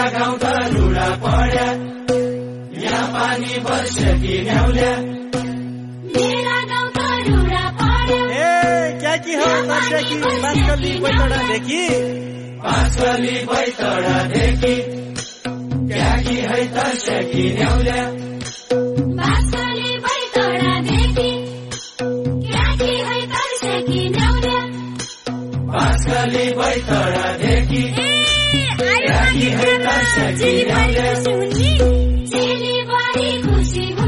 गाउँ त रुडा पड्या यहाँ पानी पर्छ कि न्याउल्या मेरा गाउँ त रुडा पड्या क्या की हो पर्छ कि बास्कली बैतडादेखि बास्कली बैतडादेखि क्या की है तर्छ कि न्याउल्या बास्कली बैतडादेखि क्या की है तर्छ कि न्याउल्या बास्कली बैतडादेखि क्या की है तर्छ कि न्याउल्या चेली बढी खुसी